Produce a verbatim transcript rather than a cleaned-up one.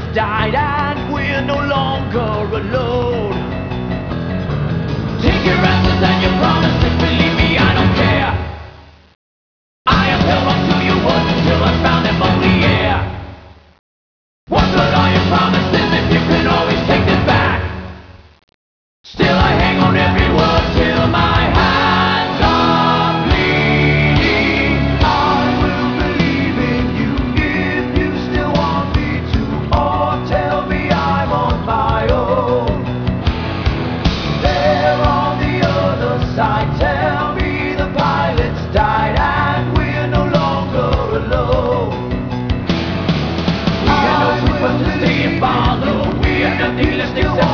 died and we're no longer alone. Take your answers and your promises, believe me, I don't care. I have held on to your words until I found them only air. What good are your promises if you can always take them back? Still I hang on every word till my hands are bleeding. I will believe in you if you still want me to, or tell me I'm on my own. There on the other side, tell me the pilots died and we're no longer alone. We have no choice but to stay and follow. We have nothing left except